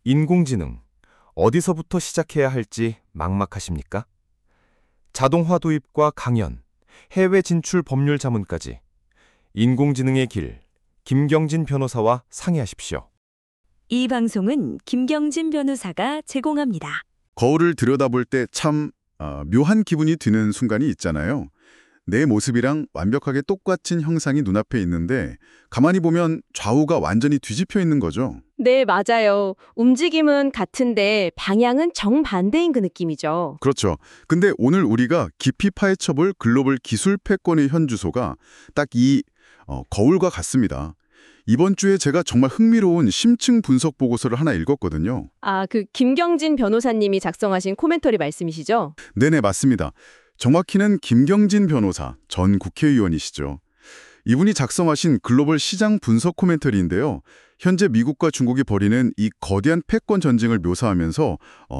인공지능, 어디서부터 시작해야 할지 막막하십니까? 자동화 도입과 강연, 해외 진출 법률 자문까지 인공지능의 길, 김경진 변호사와 상의하십시오. 이 방송은 김경진 변호사가 제공합니다. 거울을 들여다볼 때 참 묘한 기분이 드는 순간이 있잖아요. 내 모습이랑 완벽하게 똑같은 형상이 눈앞에 있는데 가만히 보면 좌우가 완전히 뒤집혀 있는 거죠. 네, 맞아요. 움직임은 같은데 방향은 정반대인 그 느낌이죠. 그렇죠. 근데 오늘 우리가 깊이 파헤쳐볼 글로벌 기술 패권의 현주소가 딱 이 거울과 같습니다. 이번 주에 제가 정말 흥미로운 심층 분석 보고서를 하나 읽었거든요. 아, 그 김경진 변호사님이 작성하신 코멘터리 말씀이시죠? 네네, 맞습니다. 정확히는 김경진 변호사, 전 국회의원이시죠. 이분이 작성하신 글로벌 시장 분석 코멘터리인데요. 현재 미국과 중국이 벌이는 이 거대한 패권 전쟁을 묘사하면서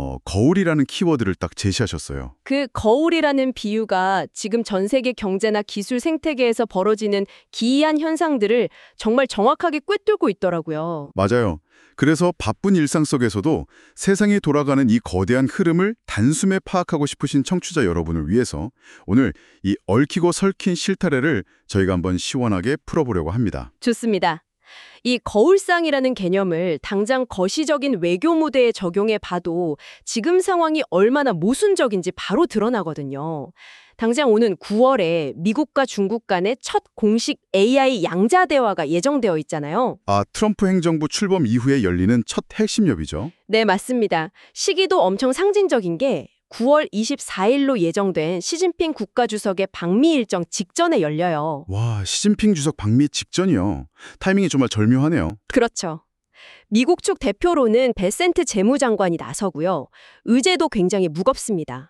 거울이라는 키워드를 딱 제시하셨어요. 그 거울이라는 비유가 지금 전 세계 경제나 기술 생태계에서 벌어지는 기이한 현상들을 정말 정확하게 꿰뚫고 있더라고요. 맞아요. 그래서 바쁜 일상 속에서도 세상이 돌아가는 이 거대한 흐름을 단숨에 파악하고 싶으신 청취자 여러분을 위해서 오늘 이 얽히고 설킨 실타래를 저희가 한번 시원하게 풀어보려고 합니다. 좋습니다. 이 거울상이라는 개념을 당장 거시적인 외교 무대에 적용해 봐도 지금 상황이 얼마나 모순적인지 바로 드러나거든요. 당장 오는 9월에 미국과 중국 간의 첫 공식 AI 양자 대화가 예정되어 있잖아요. 아, 트럼프 행정부 출범 이후에 열리는 첫 핵심 협의죠. 네, 맞습니다. 시기도 엄청 상징적인 게 9월 24일로 예정된 시진핑 국가주석의 방미 일정 직전에 열려요. 와, 시진핑 주석 방미 직전이요. 타이밍이 정말 절묘하네요. 그렇죠. 미국 측 대표로는 베센트 재무장관이 나서고요. 의제도 굉장히 무겁습니다.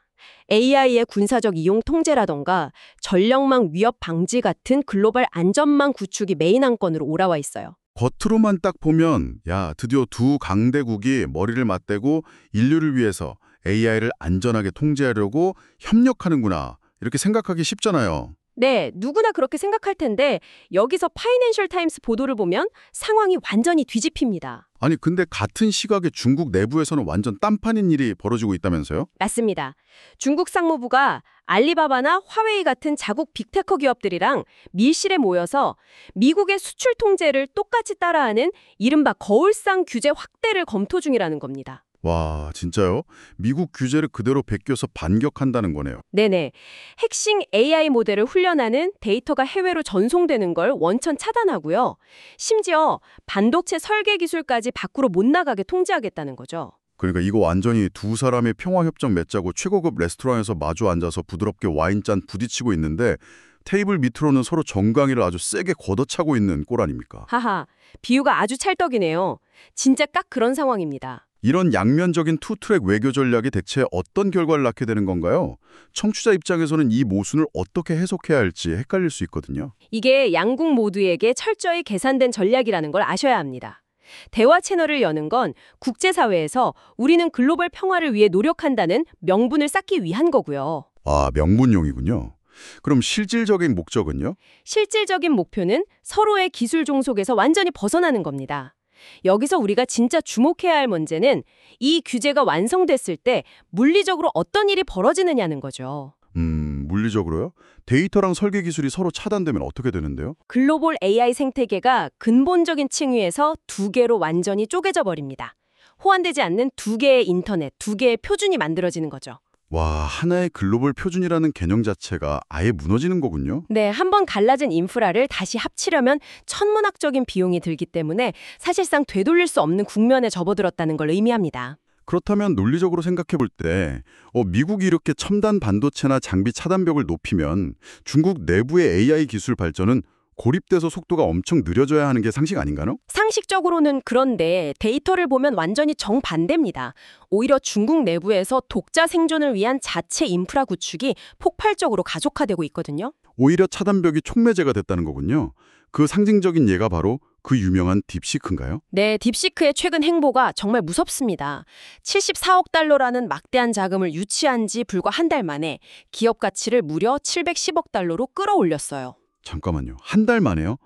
AI의 군사적 이용 통제라던가 전력망 위협 방지 같은 글로벌 안전망 구축이 메인 안건으로 올라와 있어요. 겉으로만 딱 보면 야, 드디어 두 강대국이 머리를 맞대고 인류를 위해서 AI를 안전하게 통제하려고 협력하는구나. 이렇게 생각하기 쉽잖아요. 네, 누구나 그렇게 생각할 텐데 여기서 파이낸셜 타임스 보도를 보면 상황이 완전히 뒤집힙니다. 아니, 근데 같은 시각에 중국 내부에서는 완전 딴판인 일이 벌어지고 있다면서요? 맞습니다. 중국 상무부가 알리바바나 화웨이 같은 자국 빅테커 기업들이랑 밀실에 모여서 미국의 수출 통제를 똑같이 따라하는 이른바 거울상 규제 확대를 검토 중이라는 겁니다. 와, 진짜요? 미국 규제를 그대로 베껴서 반격한다는 거네요. 네네. 핵심 AI 모델을 훈련하는 데이터가 해외로 전송되는 걸 원천 차단하고요. 심지어 반도체 설계 기술까지 밖으로 못 나가게 통제하겠다는 거죠. 그러니까 이거 완전히 두 사람이 평화협정 맺자고 최고급 레스토랑에서 마주 앉아서 부드럽게 와인잔 부딪히고 있는데 테이블 밑으로는 서로 정강이를 아주 세게 걷어차고 있는 꼴 아닙니까? 하하, 비유가 아주 찰떡이네요. 진짜 딱 그런 상황입니다. 이런 양면적인 투트랙 외교 전략이 대체 어떤 결과를 낳게 되는 건가요? 청취자 입장에서는 이 모순을 어떻게 해석해야 할지 헷갈릴 수 있거든요. 이게 양국 모두에게 철저히 계산된 전략이라는 걸 아셔야 합니다. 대화 채널을 여는 건 국제사회에서 우리는 글로벌 평화를 위해 노력한다는 명분을 쌓기 위한 거고요. 아, 명분용이군요. 그럼 실질적인 목적은요? 실질적인 목표는 서로의 기술 종속에서 완전히 벗어나는 겁니다. 여기서 우리가 진짜 주목해야 할 문제는 이 규제가 완성됐을 때 물리적으로 어떤 일이 벌어지느냐는 거죠. 물리적으로요? 데이터랑 설계 기술이 서로 차단되면 어떻게 되는데요? 글로벌 AI 생태계가 근본적인 층위에서 두 개로 완전히 쪼개져 버립니다. 호환되지 않는 두 개의 인터넷, 두 개의 표준이 만들어지는 거죠. 와, 하나의 글로벌 표준이라는 개념 자체가 아예 무너지는 거군요. 네, 한번 갈라진 인프라를 다시 합치려면 천문학적인 비용이 들기 때문에 사실상 되돌릴 수 없는 국면에 접어들었다는 걸 의미합니다. 그렇다면 논리적으로 생각해 볼 때 미국이 이렇게 첨단 반도체나 장비 차단벽을 높이면 중국 내부의 AI 기술 발전은 고립돼서 속도가 엄청 느려져야 하는 게 상식 아닌가요? 상식적으로는 그런데 데이터를 보면 완전히 정반대입니다. 오히려 중국 내부에서 독자 생존을 위한 자체 인프라 구축이 폭발적으로 가속화되고 있거든요. 오히려 차단벽이 촉매제가 됐다는 거군요. 그 상징적인 예가 바로 그 유명한 딥시크인가요? 네, 딥시크의 최근 행보가 정말 무섭습니다. 74억 달러라는 막대한 자금을 유치한 지 불과 한 달 만에 기업 가치를 무려 710억 달러로 끌어올렸어요. 잠깐만요. 한 달 만에요?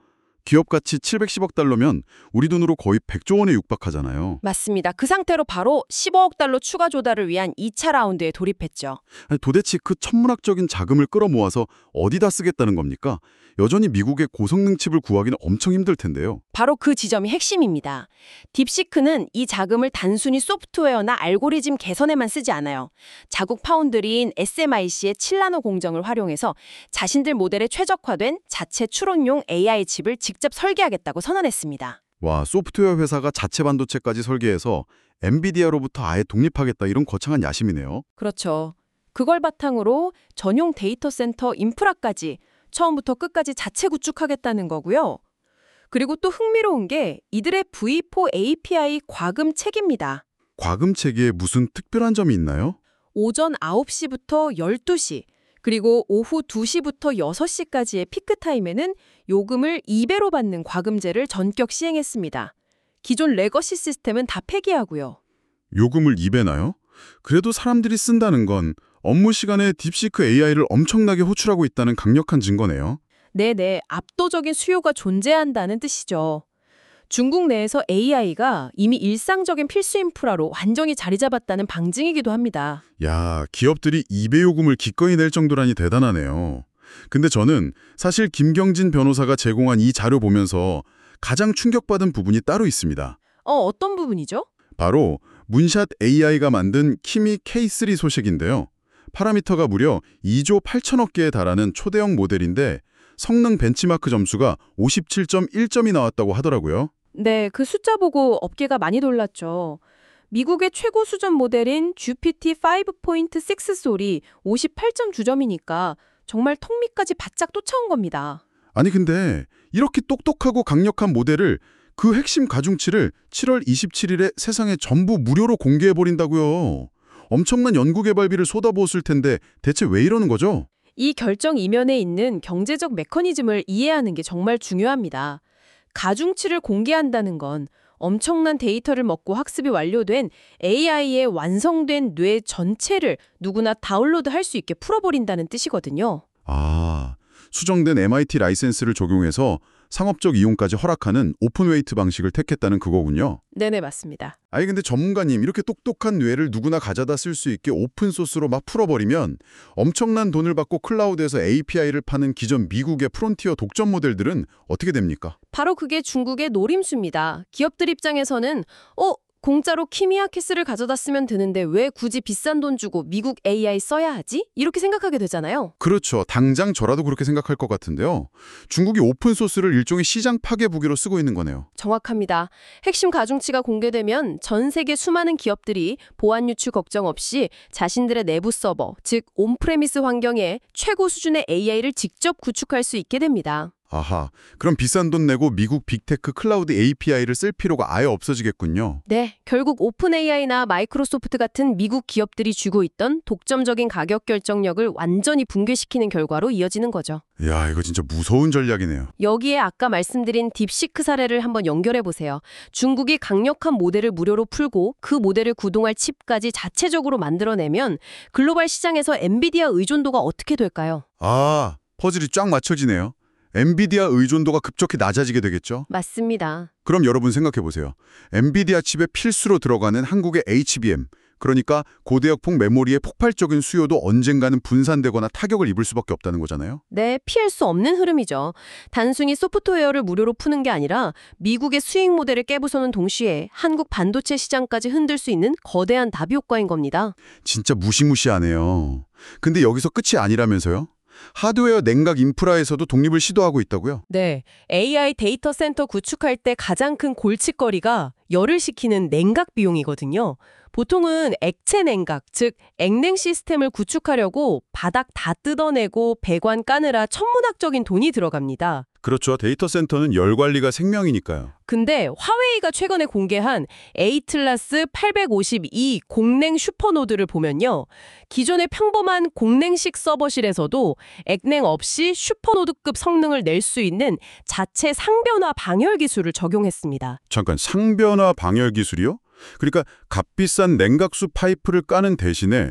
기업 가치 710억 달러면 우리 돈으로 거의 100조 원에 육박하잖아요. 맞습니다. 그 상태로 바로 15억 달러 추가 조달을 위한 2차 라운드에 돌입했죠. 아니, 도대체 그 천문학적인 자금을 끌어모아서 어디다 쓰겠다는 겁니까? 여전히 미국의 고성능 칩을 구하기는 엄청 힘들 텐데요. 바로 그 지점이 핵심입니다. 딥시크는 이 자금을 단순히 소프트웨어나 알고리즘 개선에만 쓰지 않아요. 자국 파운드리인 SMIC의 7나노 공정을 활용해서 자신들 모델에 최적화된 자체 추론용 AI 칩을 직접 설계하겠다고 선언했습니다. 와, 소프트웨어 회사가 자체 반도체까지 설계해서 엔비디아로부터 아예 독립하겠다 이런 거창한 야심이네요. 그렇죠. 그걸 바탕으로 전용 데이터 센터 인프라까지 처음부터 끝까지 자체 구축하겠다는 거고요. 그리고 또 흥미로운 게 이들의 V4 API 과금 체계입니다. 과금 체계에 무슨 특별한 점이 있나요? 오전 9시부터 12시, 그리고 오후 2시부터 6시까지의 피크타임에는 요금을 2배로 받는 과금제를 전격 시행했습니다. 기존 레거시 시스템은 다 폐기하고요. 요금을 2배나요? 그래도 사람들이 쓴다는 건 업무 시간에 딥시크 AI를 엄청나게 호출하고 있다는 강력한 증거네요. 네네, 압도적인 수요가 존재한다는 뜻이죠. 중국 내에서 AI가 이미 일상적인 필수 인프라로 완전히 자리 잡았다는 방증이기도 합니다. 야, 기업들이 2배 요금을 기꺼이 낼 정도라니 대단하네요. 근데 저는 사실 김경진 변호사가 제공한 이 자료 보면서 가장 충격받은 부분이 따로 있습니다. 어떤 부분이죠? 바로 문샷 AI가 만든 키미 K3 소식인데요. 파라미터가 무려 2조 8천억 개에 달하는 초대형 모델인데 성능 벤치마크 점수가 57.1점이 나왔다고 하더라고요. 네, 그 숫자 보고 업계가 많이 놀랐죠. 미국의 최고 수준 모델인 GPT-5.6 솔이 58점 주점이니까 정말 턱 밑까지 바짝 쫓아온 겁니다. 아니 근데 이렇게 똑똑하고 강력한 모델을 그 핵심 가중치를 7월 27일에 세상에 전부 무료로 공개해버린다고요. 엄청난 연구개발비를 쏟아부었을 텐데 대체 왜 이러는 거죠? 이 결정 이면에 있는 경제적 메커니즘을 이해하는 게 정말 중요합니다. 가중치를 공개한다는 건 엄청난 데이터를 먹고 학습이 완료된 AI의 완성된 뇌 전체를 누구나 다운로드할 수 있게 풀어버린다는 뜻이거든요. 아, 수정된 MIT 라이센스를 적용해서 상업적 이용까지 허락하는 오픈웨이트 방식을 택했다는 그거군요. 네네, 맞습니다. 아니 근데 전문가님 이렇게 똑똑한 뇌를 누구나 가져다 쓸 수 있게 오픈소스로 막 풀어버리면 엄청난 돈을 받고 클라우드에서 API를 파는 기존 미국의 프론티어 독점 모델들은 어떻게 됩니까? 바로 그게 중국의 노림수입니다. 기업들 입장에서는 공짜로 키미아키스를 가져다 쓰면 되는데 왜 굳이 비싼 돈 주고 미국 AI 써야 하지? 이렇게 생각하게 되잖아요. 그렇죠. 당장 저라도 그렇게 생각할 것 같은데요. 중국이 오픈소스를 일종의 시장 파괴 무기로 쓰고 있는 거네요. 정확합니다. 핵심 가중치가 공개되면 전 세계 수많은 기업들이 보안 유출 걱정 없이 자신들의 내부 서버, 즉 온프레미스 환경에 최고 수준의 AI를 직접 구축할 수 있게 됩니다. 아하, 그럼 비싼 돈 내고 미국 빅테크 클라우드 API를 쓸 필요가 아예 없어지겠군요. 네, 결국 오픈 AI나 마이크로소프트 같은 미국 기업들이 쥐고 있던 독점적인 가격 결정력을 완전히 붕괴시키는 결과로 이어지는 거죠. 야, 이거 진짜 무서운 전략이네요. 여기에 아까 말씀드린 딥시크 사례를 한번 연결해 보세요. 중국이 강력한 모델을 무료로 풀고 그 모델을 구동할 칩까지 자체적으로 만들어내면 글로벌 시장에서 엔비디아 의존도가 어떻게 될까요? 아, 퍼즐이 쫙 맞춰지네요. 엔비디아 의존도가 급격히 낮아지게 되겠죠? 맞습니다. 그럼 여러분 생각해 보세요. 엔비디아 칩에 필수로 들어가는 한국의 HBM, 그러니까 고대역폭 메모리의 폭발적인 수요도 언젠가는 분산되거나 타격을 입을 수밖에 없다는 거잖아요. 네, 피할 수 없는 흐름이죠. 단순히 소프트웨어를 무료로 푸는 게 아니라 미국의 수익 모델을 깨부수는 동시에 한국 반도체 시장까지 흔들 수 있는 거대한 나비 효과인 겁니다. 진짜 무시무시하네요. 근데 여기서 끝이 아니라면서요? 하드웨어 냉각 인프라에서도 독립을 시도하고 있다고요? 네, AI 데이터 센터 구축할 때 가장 큰 골칫거리가 열을 식히는 냉각 비용이거든요. 보통은 액체 냉각, 즉 액냉 시스템을 구축하려고 바닥 다 뜯어내고 배관 까느라 천문학적인 돈이 들어갑니다. 그렇죠. 데이터 센터는 열 관리가 생명이니까요. 근데 화웨이가 최근에 공개한 A틀라스 852 공냉 슈퍼노드를 보면요. 기존의 평범한 공냉식 서버실에서도 액냉 없이 슈퍼노드급 성능을 낼 수 있는 자체 상변화 방열 기술을 적용했습니다. 잠깐, 상변화 방열 기술이요? 그러니까 값비싼 냉각수 파이프를 까는 대신에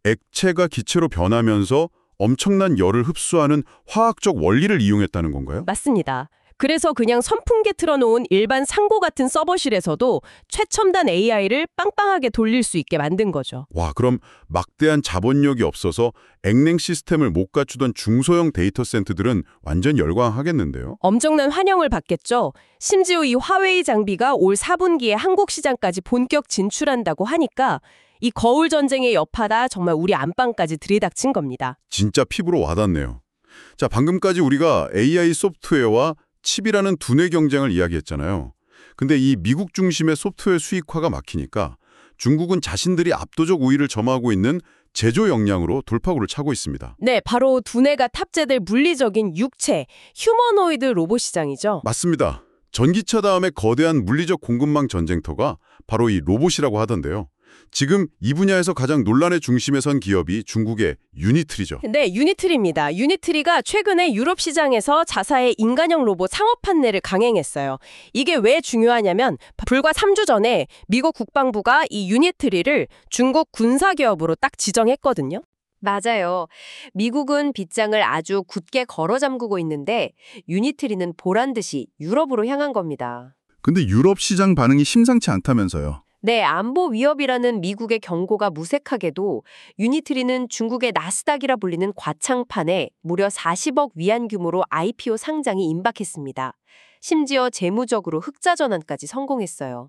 액체가 기체로 변하면서 엄청난 열을 흡수하는 화학적 원리를 이용했다는 건가요? 맞습니다. 그래서 그냥 선풍기 틀어놓은 일반 상고 같은 서버실에서도 최첨단 AI를 빵빵하게 돌릴 수 있게 만든 거죠. 와, 그럼 막대한 자본력이 없어서 액냉 시스템을 못 갖추던 중소형 데이터 센터들은 완전 열광하겠는데요? 엄청난 환영을 받겠죠. 심지어 이 화웨이 장비가 올 4분기에 한국 시장까지 본격 진출한다고 하니까 이 거울 전쟁의 여파다 정말 우리 안방까지 들이닥친 겁니다. 진짜 피부로 와닿네요. 자, 방금까지 우리가 AI 소프트웨어와 칩이라는 두뇌 경쟁을 이야기했잖아요. 근데 이 미국 중심의 소프트웨어 수익화가 막히니까 중국은 자신들이 압도적 우위를 점하고 있는 제조 역량으로 돌파구를 차고 있습니다. 네, 바로 두뇌가 탑재될 물리적인 육체, 휴머노이드 로봇 시장이죠. 맞습니다. 전기차 다음에 거대한 물리적 공급망 전쟁터가 바로 이 로봇이라고 하던데요. 지금 이 분야에서 가장 논란의 중심에 선 기업이 중국의 유니트리죠. 네, 유니트리입니다. 유니트리가 최근에 유럽 시장에서 자사의 인간형 로봇 상업 판매를 강행했어요. 이게 왜 중요하냐면 불과 3주 전에 미국 국방부가 이 유니트리를 중국 군사기업으로 딱 지정했거든요. 맞아요. 미국은 빗장을 아주 굳게 걸어 잠그고 있는데 유니트리는 보란 듯이 유럽으로 향한 겁니다. 근데 유럽 시장 반응이 심상치 않다면서요. 네, 안보 위협이라는 미국의 경고가 무색하게도 유니트리는 중국의 나스닥이라 불리는 과창판에 무려 40억 위안 규모로 IPO 상장이 임박했습니다. 심지어 재무적으로 흑자 전환까지 성공했어요.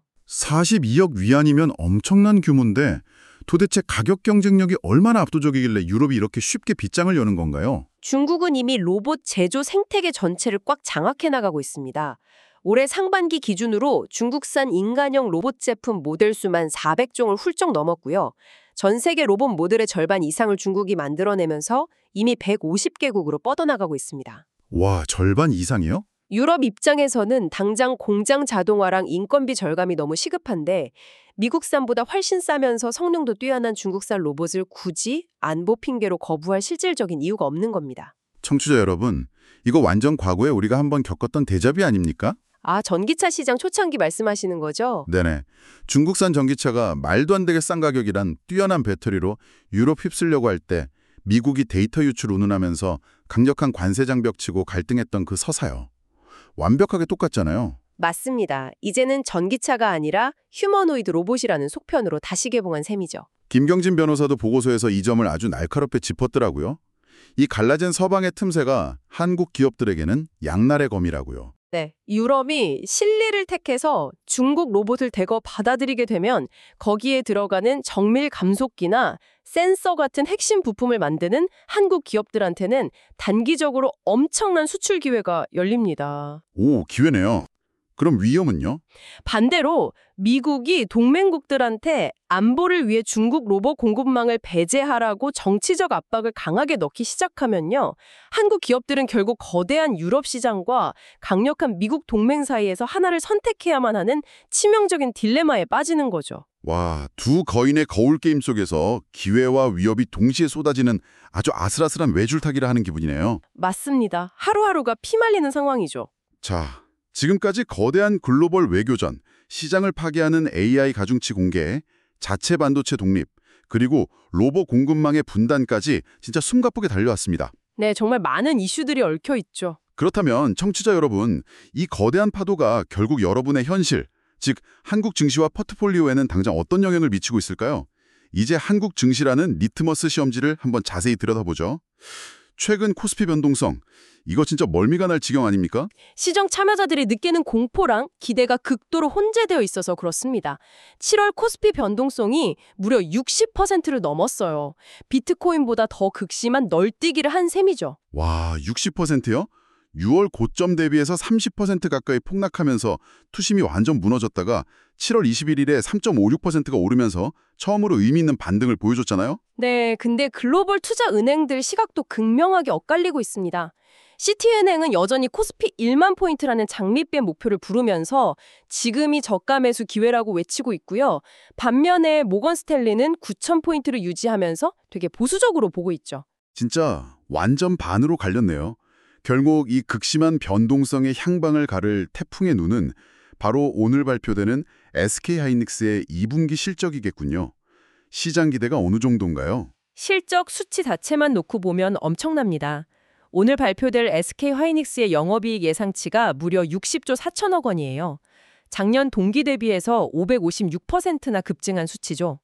42억 위안이면 엄청난 규모인데 도대체 가격 경쟁력이 얼마나 압도적이길래 유럽이 이렇게 쉽게 빗장을 여는 건가요? 중국은 이미 로봇 제조 생태계 전체를 꽉 장악해 나가고 있습니다. 올해 상반기 기준으로 중국산 인간형 로봇 제품 모델 수만 400종을 훌쩍 넘었고요. 전 세계 로봇 모델의 절반 이상을 중국이 만들어내면서 이미 150개국으로 뻗어나가고 있습니다. 와, 절반 이상이요? 유럽 입장에서는 당장 공장 자동화랑 인건비 절감이 너무 시급한데 미국산보다 훨씬 싸면서 성능도 뛰어난 중국산 로봇을 굳이 안보 핑계로 거부할 실질적인 이유가 없는 겁니다. 청취자 여러분, 이거 완전 과거에 우리가 한번 겪었던 데자뷰 아닙니까? 아, 전기차 시장 초창기 말씀하시는 거죠? 네네. 중국산 전기차가 말도 안 되게 싼 가격이란 뛰어난 배터리로 유럽 휩쓸려고 할 때 미국이 데이터 유출 운운하면서 강력한 관세 장벽 치고 갈등했던 그 서사요. 완벽하게 똑같잖아요. 맞습니다. 이제는 전기차가 아니라 휴머노이드 로봇이라는 속편으로 다시 개봉한 셈이죠. 김경진 변호사도 보고서에서 이 점을 아주 날카롭게 짚었더라고요. 이 갈라진 서방의 틈새가 한국 기업들에게는 양날의 검이라고요. 네, 유럽이 실리를 택해서 중국 로봇을 대거 받아들이게 되면 거기에 들어가는 정밀 감속기나 센서 같은 핵심 부품을 만드는 한국 기업들한테는 단기적으로 엄청난 수출 기회가 열립니다. 오, 기회네요. 그럼 위험은요? 반대로 미국이 동맹국들한테 안보를 위해 중국 로봇 공급망을 배제하라고 정치적 압박을 강하게 넣기 시작하면요. 한국 기업들은 결국 거대한 유럽 시장과 강력한 미국 동맹 사이에서 하나를 선택해야만 하는 치명적인 딜레마에 빠지는 거죠. 와, 두 거인의 거울 게임 속에서 기회와 위협이 동시에 쏟아지는 아주 아슬아슬한 외줄타기를 하는 기분이네요. 맞습니다. 하루하루가 피말리는 상황이죠. 자, 지금까지 거대한 글로벌 외교전, 시장을 파괴하는 AI 가중치 공개, 자체 반도체 독립, 그리고 로봇 공급망의 분단까지 진짜 숨가쁘게 달려왔습니다. 네, 정말 많은 이슈들이 얽혀 있죠. 그렇다면 청취자 여러분, 이 거대한 파도가 결국 여러분의 현실, 즉 한국 증시와 포트폴리오에는 당장 어떤 영향을 미치고 있을까요? 이제 한국 증시라는 리트머스 시험지를 한번 자세히 들여다보죠. 최근 코스피 변동성, 이거 진짜 멀미가 날 지경 아닙니까? 시장 참여자들이 느끼는 공포랑 기대가 극도로 혼재되어 있어서 그렇습니다. 7월 코스피 변동성이 무려 60%를 넘었어요. 비트코인보다 더 극심한 널뛰기를 한 셈이죠. 와, 60%요? 6월 고점 대비해서 30% 가까이 폭락하면서 투심이 완전 무너졌다가 7월 21일에 3.56%가 오르면서 처음으로 의미 있는 반등을 보여줬잖아요? 네, 근데 글로벌 투자 은행들 시각도 극명하게 엇갈리고 있습니다. 시티은행은 여전히 코스피 1만 포인트라는 장밋빛 목표를 부르면서 지금이 저가 매수 기회라고 외치고 있고요. 반면에 모건 스탠리는 9천 포인트를 유지하면서 되게 보수적으로 보고 있죠. 진짜 완전 반으로 갈렸네요. 결국 이 극심한 변동성의 향방을 가를 태풍의 눈은 바로 오늘 발표되는 SK하이닉스의 2분기 실적이겠군요. 시장 기대가 어느 정도인가요? 실적 수치 자체만 놓고 보면 엄청납니다. 오늘 발표될 SK 하이닉스의 영업이익 예상치가 무려 60조 4천억 원이에요. 작년 동기 대비해서 556%나 급증한 수치죠.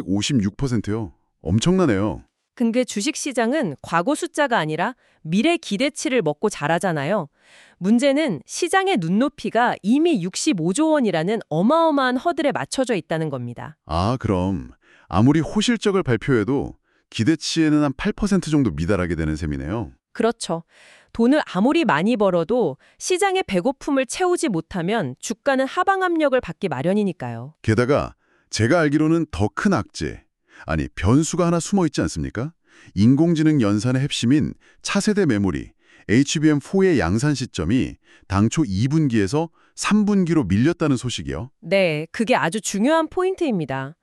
556%요. 엄청나네요. 근데 주식시장은 과거 숫자가 아니라 미래 기대치를 먹고 자라잖아요. 문제는 시장의 눈높이가 이미 65조 원이라는 어마어마한 허들에 맞춰져 있다는 겁니다. 아, 그럼 아무리 호실적을 발표해도 기대치에는 한 8% 정도 미달하게 되는 셈이네요. 그렇죠. 돈을 아무리 많이 벌어도 시장의 배고픔을 채우지 못하면 주가는 하방 압력을 받기 마련이니까요. 게다가 제가 알기로는 더 큰 악재, 아니 변수가 하나 숨어 있지 않습니까? 인공지능 연산의 핵심인 차세대 메모리, HBM4의 양산 시점이 당초 2분기에서 3분기로 밀렸다는 소식이요. 네, 그게 아주 중요한 포인트입니다.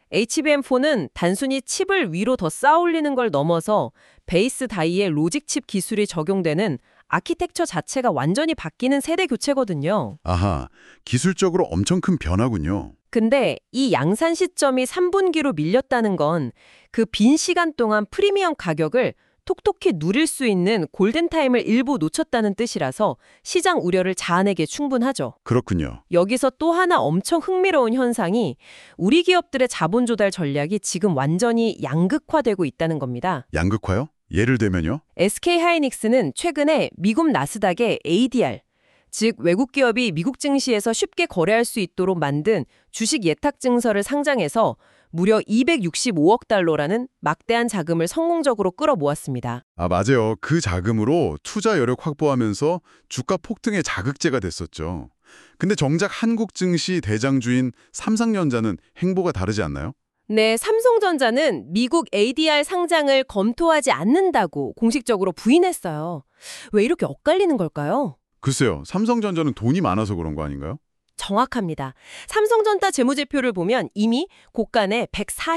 HBM4는 단순히 칩을 위로 더 쌓아올리는 걸 넘어서 베이스 다이에 로직 칩 기술이 적용되는 아키텍처 자체가 완전히 바뀌는 세대 교체거든요. 아하, 기술적으로 엄청 큰 변화군요. 근데 이 양산 시점이 3분기로 밀렸다는 건 그 빈 시간 동안 프리미엄 가격을 톡톡히 누릴 수 있는 골든타임을 일부 놓쳤다는 뜻이라서 시장 우려를 자아내기에 충분하죠. 그렇군요. 여기서 또 하나 엄청 흥미로운 현상이 우리 기업들의 자본 조달 전략이 지금 완전히 양극화되고 있다는 겁니다. 양극화요? 예를 들면요? SK 하이닉스는 최근에 미국 나스닥의 ADR, 즉 외국 기업이 미국 증시에서 쉽게 거래할 수 있도록 만든 주식 예탁 증서를 상장해서 무려 265억 달러라는 막대한 자금을 성공적으로 끌어모았습니다. 아, 맞아요. 그 자금으로 투자 여력 확보하면서 주가 폭등의 자극제가 됐었죠. 근데 정작 한국 증시 대장주인 삼성전자는 행보가 다르지 않나요? 네, 삼성전자는 미국 ADR 상장을 검토하지 않는다고 공식적으로 부인했어요. 왜 이렇게 엇갈리는 걸까요? 글쎄요. 삼성전자는 돈이 많아서 그런 거 아닌가요? 정확합니다. 삼성전자 재무제표를 보면 이미 곳간에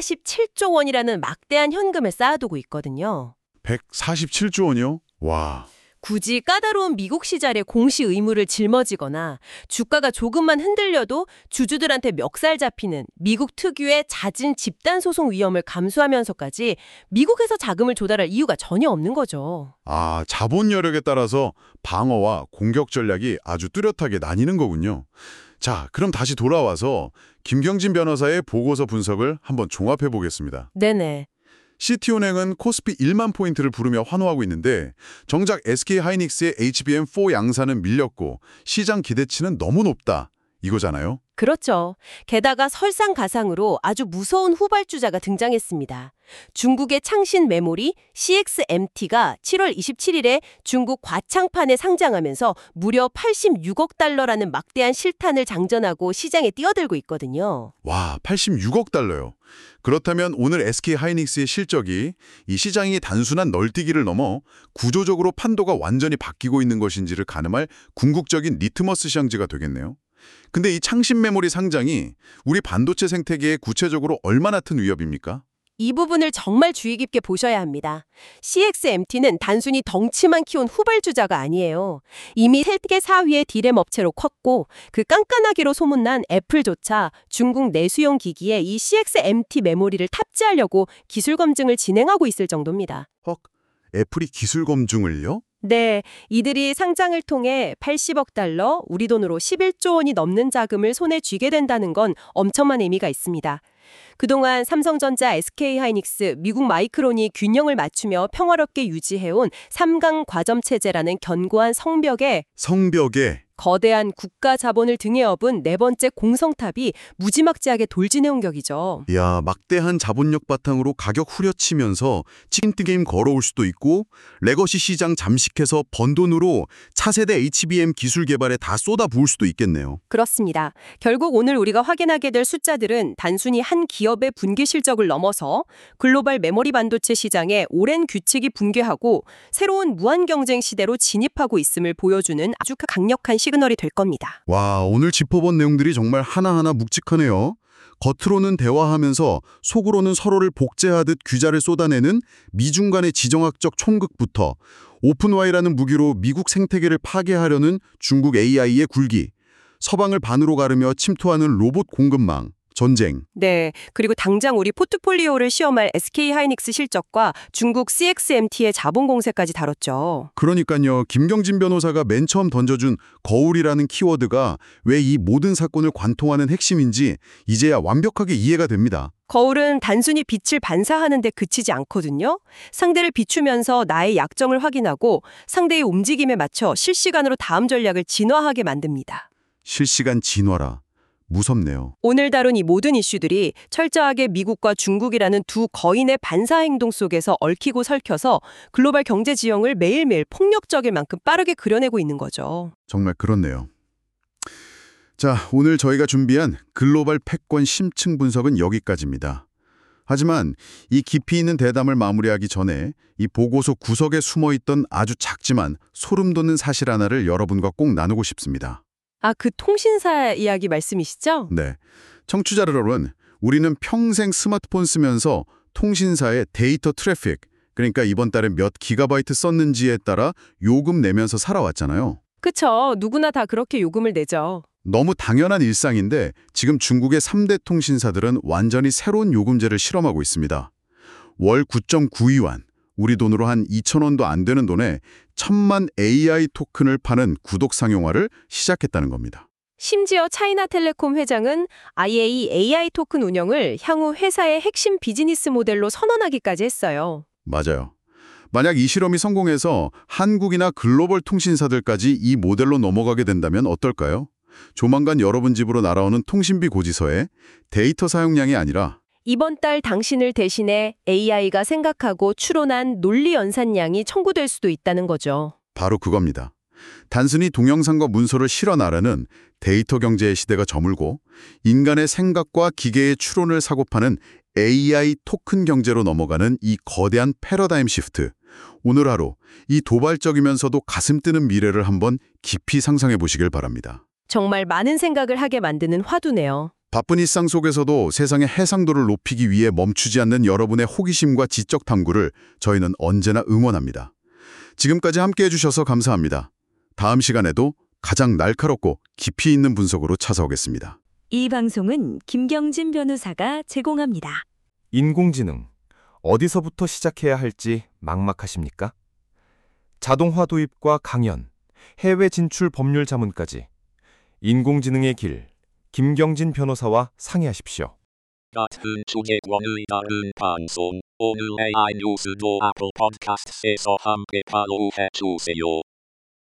147조 원이라는 막대한 현금을 쌓아두고 있거든요. 147조 원이요? 와. 굳이 까다로운 미국 시장의 공시 의무를 짊어지거나 주가가 조금만 흔들려도 주주들한테 멱살 잡히는 미국 특유의 잦은 집단 소송 위험을 감수하면서까지 미국에서 자금을 조달할 이유가 전혀 없는 거죠. 아, 자본 여력에 따라서 방어와 공격 전략이 아주 뚜렷하게 나뉘는 거군요. 자, 그럼 다시 돌아와서 김경진 변호사의 보고서 분석을 한번 종합해 보겠습니다. 네네. 시티은행은 코스피 1만 포인트를 부르며 환호하고 있는데 정작 SK하이닉스의 HBM4 양산은 밀렸고 시장 기대치는 너무 높다. 이거잖아요. 그렇죠. 게다가 설상가상으로 아주 무서운 후발주자가 등장했습니다. 중국의 창신 메모리 CXMT가 7월 27일에 중국 과창판에 상장하면서 무려 86억 달러라는 막대한 실탄을 장전하고 시장에 뛰어들고 있거든요. 와, 86억 달러요. 그렇다면 오늘 SK하이닉스의 실적이 이 시장이 단순한 널뛰기를 넘어 구조적으로 판도가 완전히 바뀌고 있는 것인지를 가늠할 궁극적인 리트머스 시험지가 되겠네요. 근데 이 창신 메모리 상장이 우리 반도체 생태계에 구체적으로 얼마나 큰 위협입니까? 이 부분을 정말 주의 깊게 보셔야 합니다. CXMT는 단순히 덩치만 키운 후발주자가 아니에요. 이미 세계 4위의 디램 업체로 컸고 그 깐깐하기로 소문난 애플조차 중국 내수용 기기에 이 CXMT 메모리를 탑재하려고 기술 검증을 진행하고 있을 정도입니다. 헉, 애플이 기술 검증을요? 네, 이들이 상장을 통해 80억 달러, 우리 돈으로 11조 원이 넘는 자금을 손에 쥐게 된다는 건 엄청난 의미가 있습니다. 그동안 삼성전자, SK하이닉스, 미국 마이크론이 균형을 맞추며 평화롭게 유지해온 3강 과점 체제라는 견고한 성벽에 거대한 국가 자본을 등에 업은 네 번째 공성탑이 무지막지하게 돌진해온 격이죠. 야, 막대한 자본력 바탕으로 가격 후려치면서 치킨트 게임 걸어올 수도 있고 레거시 시장 잠식해서 번 돈으로 차세대 HBM 기술 개발에 다 쏟아부을 수도 있겠네요. 그렇습니다. 결국 오늘 우리가 확인하게 될 숫자들은 단순히 한 기업의 분기 실적을 넘어서 글로벌 메모리 반도체 시장에 오랜 규칙이 붕괴하고 새로운 무한 경쟁 시대로 진입하고 있음을 보여주는 아주 강력한 시그널이 될 겁니다. 와, 오늘 짚어본 내용들이 정말 하나하나 묵직하네요. 겉으로는 대화하면서 속으로는 서로를 복제하듯 규자를 쏟아내는 미중 간의 지정학적 총극부터 오픈와이라는 무기로 미국 생태계를 파괴하려는 중국 AI의 굴기, 서방을 반으로 가르며 침투하는 로봇 공급망, 전쟁. 네, 그리고 당장 우리 포트폴리오를 시험할 SK하이닉스 실적과 중국 CXMT의 자본 공세까지 다뤘죠. 그러니까요. 김경진 변호사가 맨 처음 던져준 거울이라는 키워드가 왜 이 모든 사건을 관통하는 핵심인지 이제야 완벽하게 이해가 됩니다. 거울은 단순히 빛을 반사하는 데 그치지 않거든요. 상대를 비추면서 나의 약점을 확인하고 상대의 움직임에 맞춰 실시간으로 다음 전략을 진화하게 만듭니다. 실시간 진화라. 무섭네요. 오늘 다룬 이 모든 이슈들이 철저하게 미국과 중국이라는 두 거인의 반사 행동 속에서 얽히고 설켜서 글로벌 경제 지형을 매일매일 폭력적일 만큼 빠르게 그려내고 있는 거죠. 정말 그렇네요. 자, 오늘 저희가 준비한 글로벌 패권 심층 분석은 여기까지입니다. 하지만 이 깊이 있는 대담을 마무리하기 전에 이 보고서 구석에 숨어있던 아주 작지만 소름 돋는 사실 하나를 여러분과 꼭 나누고 싶습니다. 아, 그 통신사 이야기 말씀이시죠? 네, 청취자 여러분, 우리는 평생 스마트폰 쓰면서 통신사의 데이터 트래픽, 그러니까 이번 달에 몇 기가바이트 썼는지에 따라 요금 내면서 살아왔잖아요. 그쵸. 누구나 다 그렇게 요금을 내죠. 너무 당연한 일상인데 지금 중국의 3대 통신사들은 완전히 새로운 요금제를 실험하고 있습니다. 월 9.92원, 우리 돈으로 한 2,000원도 안 되는 돈에 1,000만 AI 토큰을 파는 구독 상용화를 시작했다는 겁니다. 심지어 차이나텔레콤 회장은 아예 AI 토큰 운영을 향후 회사의 핵심 비즈니스 모델로 선언하기까지 했어요. 맞아요. 만약 이 실험이 성공해서 한국이나 글로벌 통신사들까지 이 모델로 넘어가게 된다면 어떨까요? 조만간 여러분 집으로 날아오는 통신비 고지서에 데이터 사용량이 아니라 이번 달 당신을 대신해 AI가 생각하고 추론한 논리 연산량이 청구될 수도 있다는 거죠. 바로 그겁니다. 단순히 동영상과 문서를 실어 나르는 데이터 경제의 시대가 저물고 인간의 생각과 기계의 추론을 사고파는 AI 토큰 경제로 넘어가는 이 거대한 패러다임 시프트. 오늘 하루 이 도발적이면서도 가슴 뜨는 미래를 한번 깊이 상상해 보시길 바랍니다. 정말 많은 생각을 하게 만드는 화두네요. 바쁜 일상 속에서도 세상의 해상도를 높이기 위해 멈추지 않는 여러분의 호기심과 지적 탐구를 저희는 언제나 응원합니다. 지금까지 함께해 주셔서 감사합니다. 다음 시간에도 가장 날카롭고 깊이 있는 분석으로 찾아오겠습니다. 이 방송은 김경진 변호사가 제공합니다. 인공지능, 어디서부터 시작해야 할지 막막하십니까? 자동화 도입과 강연, 해외 진출 법률 자문까지 인공지능의 길, 김경진 변호사와 상의하십시오. 같은 주제권의 다른 방송, 오늘 AI 뉴스도 애플 팟캐스트에서 함께 팔로우해 주세요.